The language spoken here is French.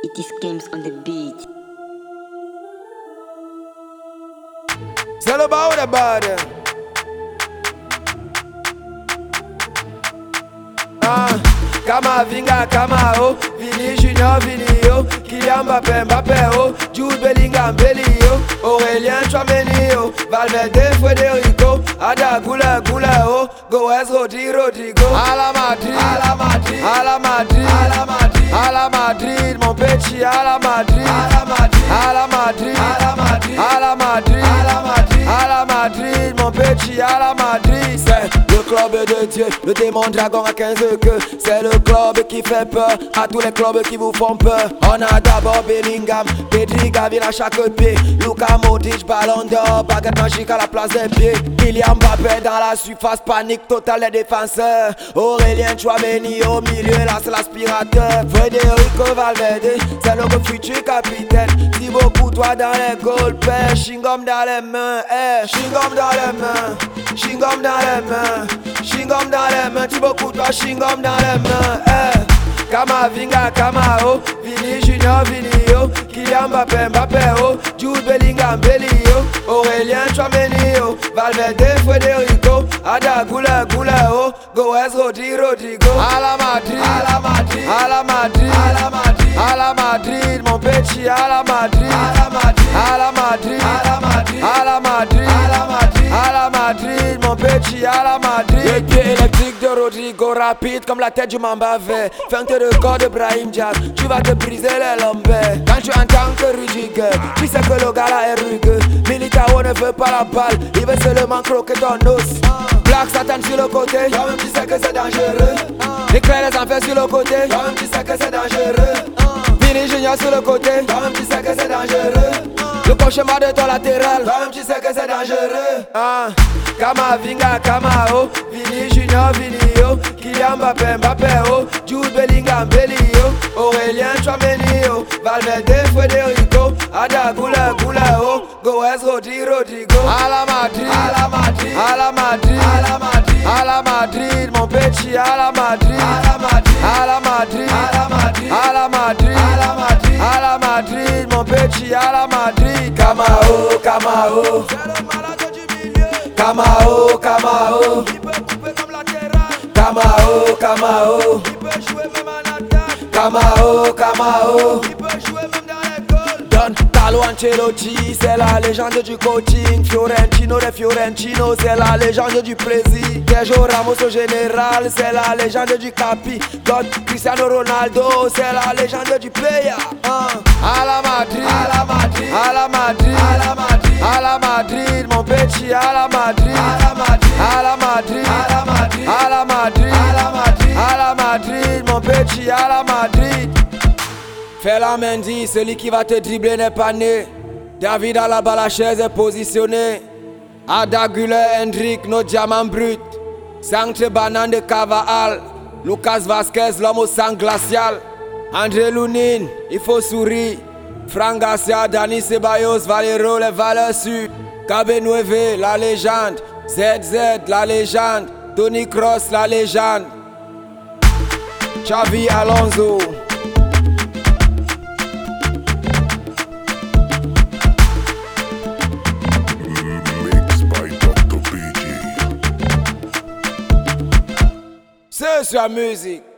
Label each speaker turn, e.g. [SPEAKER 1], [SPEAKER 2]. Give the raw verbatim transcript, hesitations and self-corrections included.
[SPEAKER 1] It is games on the beat.
[SPEAKER 2] C'est le bas ou le bad? Ah, Kamavinga, Kamao, Vini Junior, Vinio, Kylian Mbappé, Mbappé, oh, Jude Bellingham, Bellio, Aurélien Tchouameni, oh, Valverde, Federico, Ada Gula, Gula, oh, Goes, Rodri, Rodrigo, à la Madrid, à la Madrid, à la Madrid, à la Madrid, à la Madrid, mon petit, à la Madrid, à la Madrid, à la Madrid, à la Madrid, à la Madrid, à la Madrid, à la Madrid, mon petit, à la Madrid, c'est le club de Dieu, le démon dragon à quinze queues, c'est le club qui fait peur à tous les clubs qui vous font peur. On a d'abord Bellingham, Pedri, Gavin à chaque pied, Luka Modric, Ballon d'Or, baguette magique à la place des pieds, Kylian Mbappé dans la surface, panique totale des défenseurs, Aurélien Tchouameni au milieu, là c'est l'aspirateur, Federico Valverde, c'est notre futur capitaine, Thibaut Courtois dans les goals, père, Chingom dans les mains, eh, Chingom dans les mains, Chingom dans les mains, Chingom dans les mains, Thibaut Courtois, Chingom dans les mains, eh. Kamavinga, Kamao, Vini Junior, Vinio, Kylian Mbappé, Mbappé, oh, Jude Bellingham, Bellio, Aurélien Tchouameni, oh, Valverde, Federico, Ada Gula, Gula, oh, Goes, Rodri, Rodrigo, à la Madrid, à la Madrid, à la Madrid, à la Madrid, à la Madrid, mon petit, à la Madrid, à la Madrid, à la Madrid, à la Madrid, à la Madrid, à la Madrid, à la Madrid, mon petit, à la Madrid. Les pieds électriques de Rodrigo, rapide comme la tête du Mamba vert, feinte de corps de Brahim Diaz, tu vas te briser les lombaires. Quand tu entends que Rudiger, tu sais que le gars là est rugueux. Militao ne veut pas la balle, il veut seulement croquer ton os. Black Satan sur le côté, toi-même tu sais que c'est dangereux. Éclair les enfers sur le côté, toi-même tu sais que c'est dangereux. Vini Junior sur le côté, toi-même tu sais que c'est dangereux. Le cauchemar de ton latéral, toi-même tu sais que c'est dangereux. Ah, Kamavinga, Kamao, Vini Junior, Vinio, Kylian Mbappé, Mbappé, oh, Jude Bellingham, Bellio, Aurélien Tchouameni, oh, Valverde, Federico, Ada Gula, Gula, oh, Goes, Rodri, Rodrigo, à la Madrid, à la Madrid, à la Madrid, à la Madrid, à la Madrid, mon petit, à la Madrid, à la Madrid, à la Madrid, à la Madrid, à la Madrid, à la Madrid, à la Madrid, mon petit, à la Madrid. Kamao, Kamao, c'est le malade du milieu. Kamao, Kamao, il peut couper comme latéral. Kamao, Kamao, il peut jouer même en attaque. Kamao, Kamao, il peut jouer même dans les goals. Don Carlo Ancelotti, c'est la légende du coaching. Fiorentino de Fiorentino, c'est la légende du plaisir. Sergio Ramos au général, c'est la légende du capi. God Cristiano Ronaldo, c'est la légende du player. uh. À la Madrid, à la Madrid, à la Madrid, à la Madrid, à la Madrid, mon petit, à la Madrid, à la Madrid, à la Madrid, à la Madrid, à la Madrid, à la Madrid, à la Madrid, mon petit, à la Madrid. Fais la Mendy, celui qui va te dribbler n'est pas né. David Alaba, la chaise est positionnée. Ada Gula, Hendrick, nos diamants bruts. Sancte Banane de Cavall, Lucas Vasquez, l'homme au sang glacial. André Lounine, il faut sourire. Franck Garcia, Dani Ceballos, Valero, les valeurs sûres. Cabenueve, la légende. Z Z, la légende. Tony Kroos, la légende. Xavi Alonso. C'est sur la musique.